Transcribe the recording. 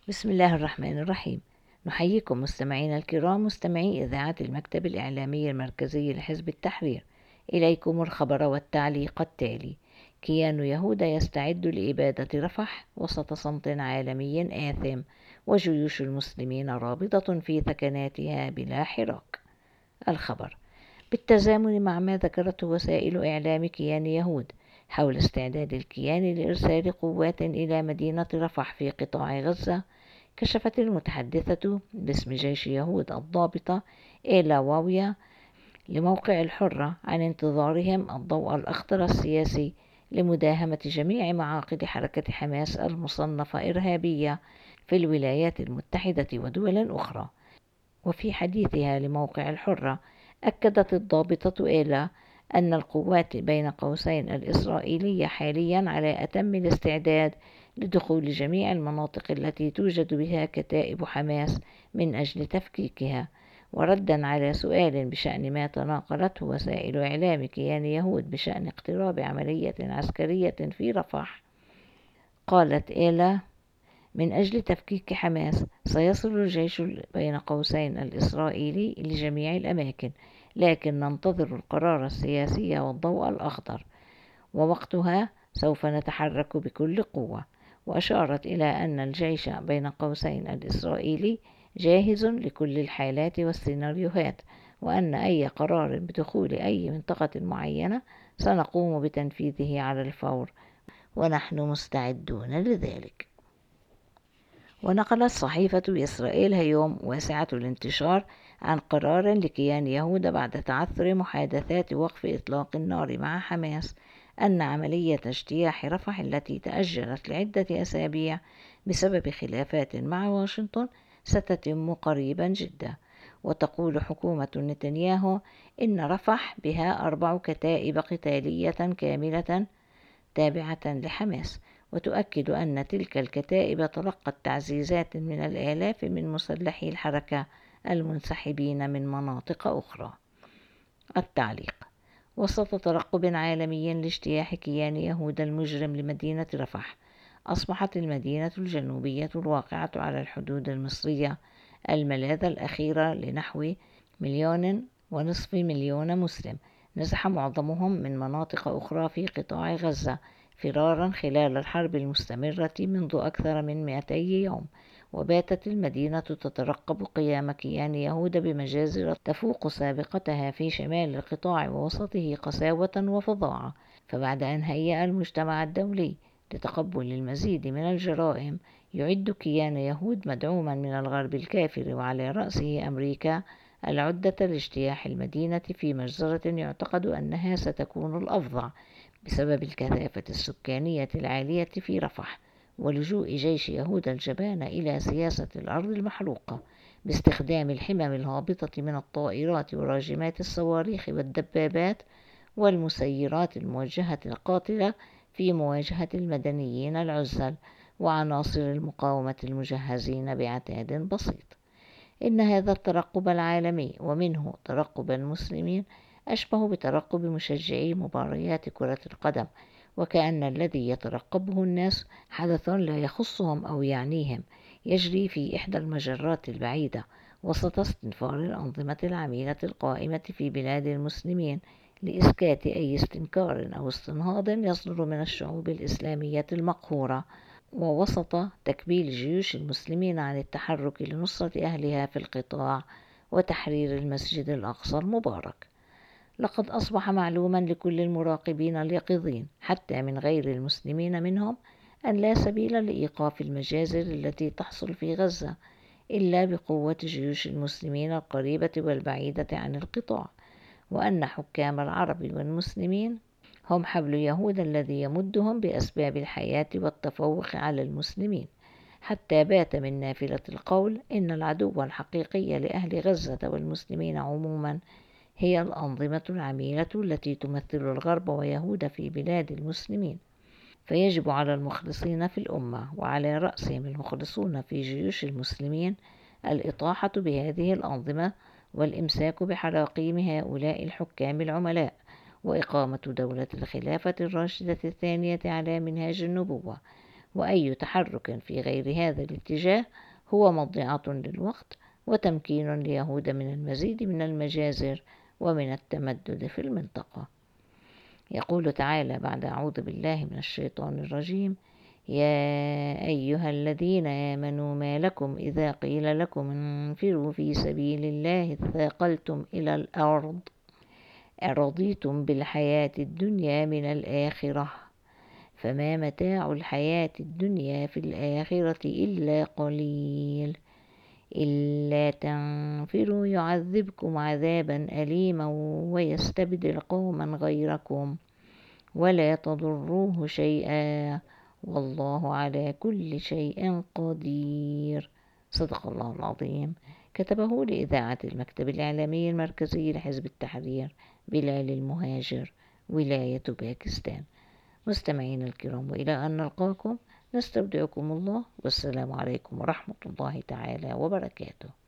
بسم الله الرحمن الرحيم. نحييكم مستمعينا الكرام، مستمعي إذاعة المكتب الإعلامي المركزي لحزب التحرير. إليكم الخبر والتعليق التالي: كيان يهوذا يستعد لإبادة رفح وسط صمت عالمي آثم، وجيوش المسلمين رابضة في ثكناتها بلا حراك. الخبر بالتزامن مع ما ذكرته وسائل إعلام كيان يهود حول استعداد الكيان لإرسال قوات إلى مدينة رفح في قطاع غزة. كشفت المتحدثة باسم جيش يهود الضابطة إيلا واويا لموقع الحرة عن انتظارهم الضوء الأخضر السياسي لمداهمة جميع معاقد حركة حماس المصنفة إرهابية في الولايات المتحدة ودول أخرى. وفي حديثها لموقع الحرة، أكدت الضابطة إيلا أن القوات بين قوسين الإسرائيلية حاليا على أتم الاستعداد لدخول جميع المناطق التي توجد بها كتائب حماس من أجل تفكيكها. وردا على سؤال بشأن ما تناقلته وسائل إعلام كيان يهود بشأن اقتراب عملية عسكرية في رفح، قالت إيلا: من أجل تفكيك حماس سيصل الجيش بين قوسين الإسرائيلي لجميع الأماكن، لكن ننتظر القرار السياسي والضوء الأخضر، ووقتها سوف نتحرك بكل قوة. وأشارت إلى أن الجيش بين قوسين الإسرائيلي جاهز لكل الحالات والسيناريوهات، وأن أي قرار بدخول أي منطقة معينة سنقوم بتنفيذه على الفور، ونحن مستعدون لذلك. ونقلت صحيفة إسرائيل هيوم واسعة الانتشار عن قرار لكيان يهوذا بعد تعثر محادثات وقف إطلاق النار مع حماس أن عملية اجتياح رفح التي تأجلت لعدة أسابيع بسبب خلافات مع واشنطن ستتم قريبا جدا. وتقول حكومة نتنياهو إن رفح بها 4 كتائب قتالية كاملة تابعة لحماس، وتؤكد أن تلك الكتائب تلقت تعزيزات من الآلاف من مسلحي الحركة المنسحبين من مناطق أخرى. التعليق: وسط ترقب عالمي لاجتياح كيان يهوذا المجرم لمدينة رفح، أصبحت المدينة الجنوبية الواقعة على الحدود المصرية الملاذ الأخير لنحو 1.5 مليون مسلم، نزح معظمهم من مناطق أخرى في قطاع غزة فرارا خلال الحرب المستمرة منذ أكثر من 200 يوم. وباتت المدينة تترقب قيام كيان يهوذا بمجازر تفوق سابقتها في شمال القطاع ووسطه قساوة وفظاعة. فبعد أن هيأ المجتمع الدولي لتقبل المزيد من الجرائم، يعد كيان يهود مدعوما من الغرب الكافر وعلى رأسه أمريكا العدة لاجتياح المدينة في مجزرة يعتقد أنها ستكون الأفظع بسبب الكثافة السكانية العالية في رفح، ولجوء جيش يهوذا الجبان إلى سياسة الأرض المحروقة باستخدام الحمم الهابطة من الطائرات وراجمات الصواريخ والدبابات والمسيرات الموجهة القاتلة في مواجهة المدنيين العزل وعناصر المقاومة المجهزين بعتاد بسيط. إن هذا الترقب العالمي ومنه ترقب المسلمين أشبه بترقب مشجعي مباريات كرة القدم، وكأن الذي يترقبه الناس حدث لا يخصهم أو يعنيهم، يجري في إحدى المجرات البعيدة وسط استنفار الأنظمة العميلة القائمة في بلاد المسلمين لإسكات أي استنكار أو استنهاض يصدر من الشعوب الإسلامية المقهورة، ووسط تكبيل جيوش المسلمين عن التحرك لنصرة أهلها في القطاع وتحرير المسجد الأقصى المبارك. لقد أصبح معلوما لكل المراقبين اليقظين حتى من غير المسلمين منهم أن لا سبيل لإيقاف المجازر التي تحصل في غزة إلا بقوة جيوش المسلمين القريبة والبعيدة عن القطاع، وأن حكام العرب والمسلمين هم حبل يهوذا الذي يمدهم بأسباب الحياة والتفوق على المسلمين، حتى بات من نافلة القول إن العدو الحقيقي لأهل غزة والمسلمين عموما هي الأنظمة العميلة التي تمثل الغرب ويهود في بلاد المسلمين. فيجب على المخلصين في الأمة وعلى رأسهم المخلصون في جيوش المسلمين الإطاحة بهذه الأنظمة والإمساك بحراقيم هؤلاء الحكام العملاء، وإقامة دولة الخلافة الراشدة الثانية على منهاج النبوة، وأي تحرك في غير هذا الاتجاه هو مضيعة للوقت وتمكين ليهود من المزيد من المجازر ومن التمدد في المنطقة. يقول تعالى بعد أعوذ بالله من الشيطان الرجيم: يا أيها الذين آمنوا ما لكم إذا قيل لكم انفروا في سبيل الله اثاقلتم إلى الأرض أرضيتم بالحياة الدنيا من الآخرة فما متاع الحياة الدنيا في الآخرة إلا قليل إلا تنفروا يعذبكم عذابا أليما ويستبدل قوما غيركم ولا تضروه شيئا والله على كل شيء قدير. صدق الله العظيم. كتبه لإذاعة المكتب الإعلامي المركزي لحزب التحرير بلال المهاجر، ولاية باكستان. مستمعين الكرام، وإلى أن نلقاكم نستودعكم الله، والسلام عليكم ورحمة الله تعالى وبركاته.